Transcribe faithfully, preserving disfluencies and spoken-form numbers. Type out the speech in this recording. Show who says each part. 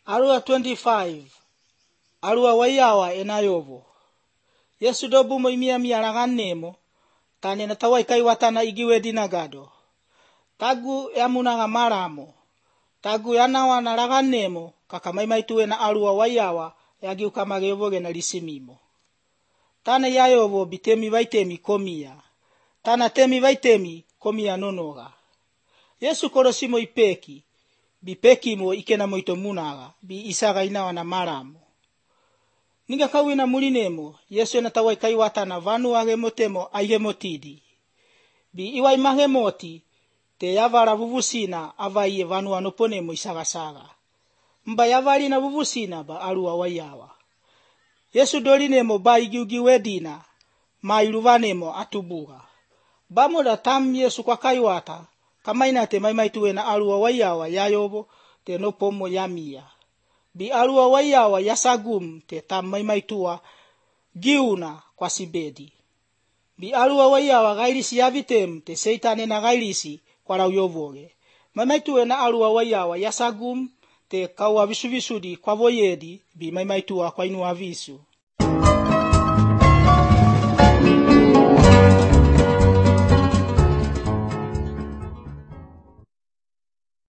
Speaker 1: Arua twenty-five. Arua wayawa enayovo. Yesu dobu mo imia miaragan nemo. Tane na tawai kai watana igiwe dinagado. Tagu yamuna nga maramo. Tagu yanawa na ragan nemo. Kakamaimai tuwe na arua wayawa. Yagi ukamagevoge na lisimimo. Tane yayovo bitemi vaitemi komia. Tana temi vaitemi komia nonoga. Yesu korosimo ipeki. Bipeki mo ikena mo ito munaga. Bi isaga inawa na maramo. Ninga kawina mulinemo. Yesu na tawai kai watana vanu age motemo aige motidi. Bi iwai mange moti. Te yavara vuvusina avaiye vanu anoponemo isaga saga. Mba yavari na vuvusina ba arua wayawa. Yesu dolinemo ba igiugi wedina. Ma iluvanemo atubuga. Bamo da tam Yesu kwa kaiwata. Kamaina te maimai tuwe na arua wayawa yayobo te nopomo yamia. Bi arua wayawa yasagum te tam maimai tuwa giuna kwa sibedi. Bi arua wayawa gairisi yavitem te seitane na gairisi kwa rauyovoge. Maimai tuwe na arua wayawa yasagum te kawa visu visudi kwa voyedi bi maimai tuwa kwa inu avisu.